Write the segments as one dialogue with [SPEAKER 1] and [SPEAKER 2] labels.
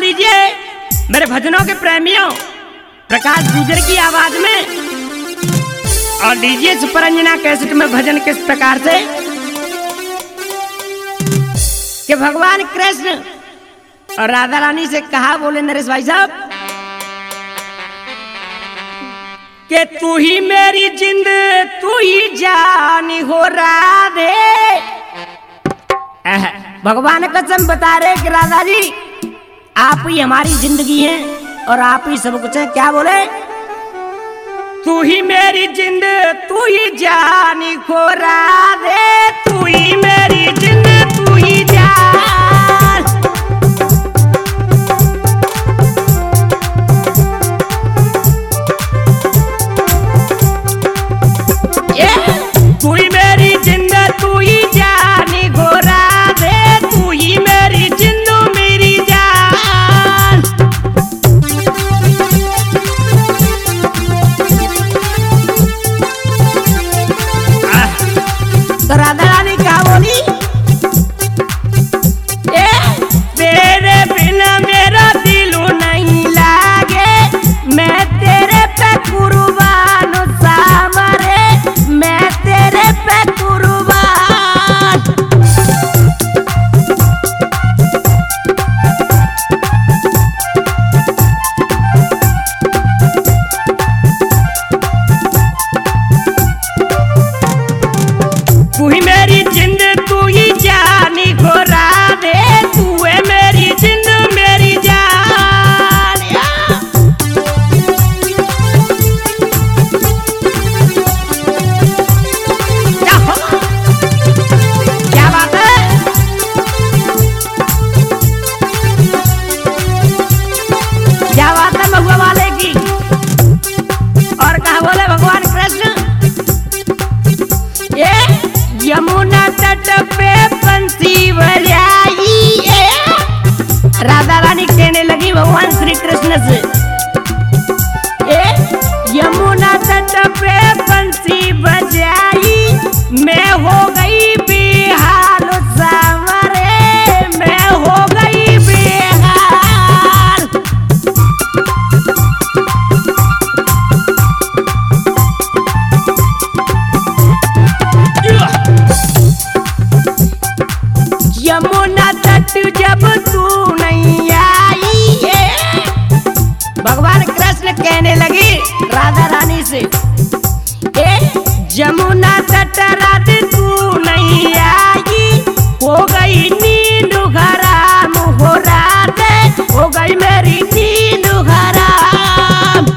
[SPEAKER 1] लीजिए मेरे भजनों के प्रेमियों प्रकाश गुजर की आवाज में। और लीजिए सुपरंजना कैसेट में भजन किस प्रकार से कि भगवान कृष्ण और राधा रानी से कहा, बोले नरेश भाई साहब कि तू ही मेरी जिंद तू ही जान हो राधे। भगवान कसम बता रहे कि राधा जी आप ही हमारी जिंदगी हैं और आप ही सब कुछ है। क्या बोले? तू ही मेरी जिंद तू ही जान हो राधे, तू ही मेरी जिंद तू ही जान। तू ही मेरी जिंद तू ही जान हो राधे, तू ही मेरी जिंद मेरी जान। तो राधा रानी क्या बोली? तेरे बिना मेरा दिल नहीं लागे, मैं तेरे पे कुर्बान सामरे, मैं तेरे पे कुर्बान। तू ही मेरी जिंद तू ही जानी हो राधे, तू है मेरी जिंद मेरी जान। क्या बात है? क्या बात है महुआ वाले की? और कहा बोले भगवान कृष्ण, यमुना तट पे बंसी बजाई। राधा रानी कहने लगी भगवान श्री कृष्ण से, यमुना तट पे बंसी बजाई, मैं हो गई बेहाल सामरे, मैं हो गई बेहाल। यमुना तट जब तू नहीं आई है, भगवान कृष्ण कहने लगी राधा रानी से, यमुना तट रात तू नहीं आई, हो गई नींद हराम हो राधे, हो गई मेरी नींद हराम।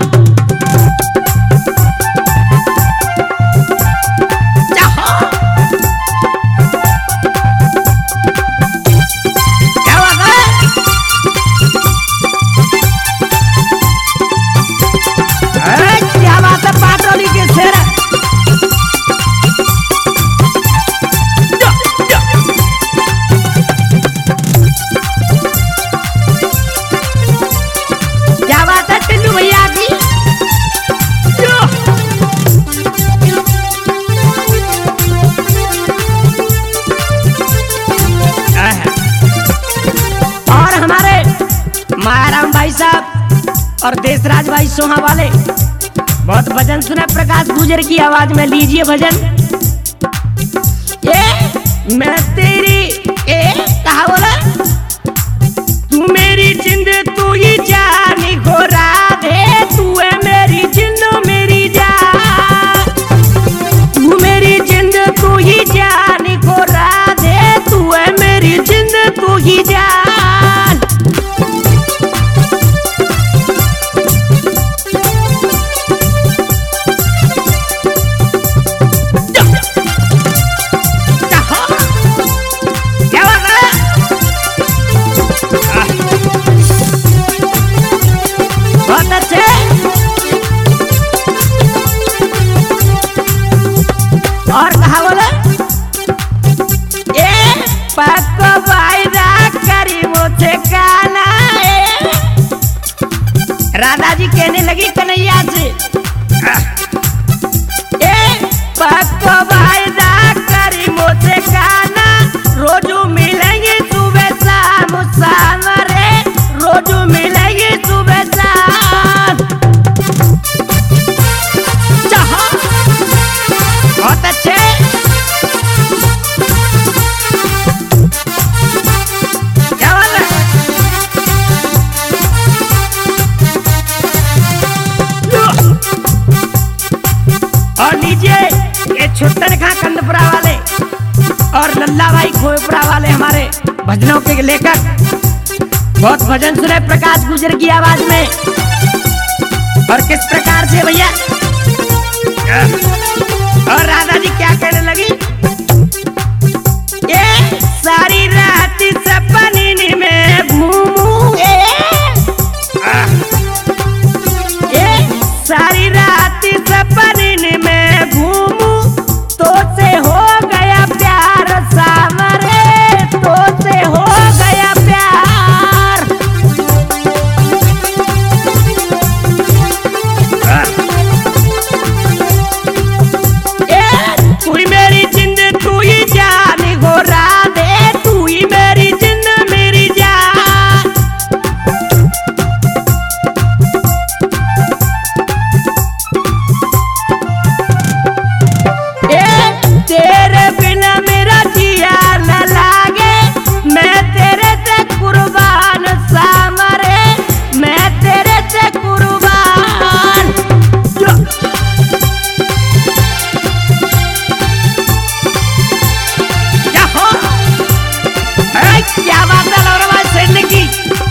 [SPEAKER 1] क्या बात है पाटोली के शेर? क्या बात है टिल्लू भैया की? और हमारे मायाराम भाई साहब और देशराज भाई सोहा वाले बहुत भजन सुने प्रकाश गुजर की आवाज में। लीजिए भजन, मैं तेरी कहा बोला, तू मेरी जिंद तू ही जानी हो राधे, तू है मेरी जिंद मेरी जान। तू मेरी जिंद तू ही जानी हो राधे, तू है मेरी जिंद तू ही जान। बहुत अच्छे। और कहा बोले, पक्को वायदा करी मुझे छुट्टन खां कंदपुरा वाले और लल्ला भाई खोएपुरा वाले हमारे भजनों के लेकर बहुत भजन सुने प्रकाश गुजर की आवाज में। और किस प्रकार से भैया, और राधा जी क्या कहने लगी, ये सारी रात सपने में घूमू, ये सारी रात सपने में घूमू, तो से हो गया प्यार सामरे, तो से हो गया प्यार। तू ही मेरी जिंद तू ही जान हो राधे, तू ही मेरी जिंद मेरी जान। तेरे बिना मेरा जिया न लागे, मैं तेरे से कुर्बान सामरे, मैं तेरे से कुर्बान। क्या बात है लौरवा सेठ की,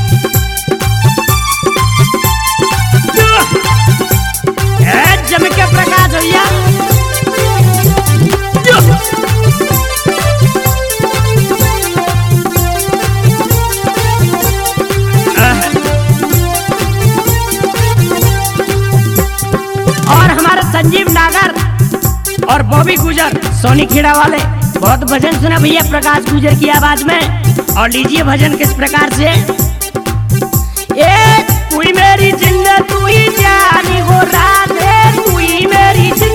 [SPEAKER 1] जम के प्रकाश भैया। और हमारे संजीव नागर और बॉबी गुजर सोनी खेड़ा वाले बहुत भजन सुना भैया प्रकाश गुजर की आवाज में। और लीजिए भजन किस प्रकार से, ए तू ही मेरी जिंद तू ही जान हो राधे, तू ही मेरी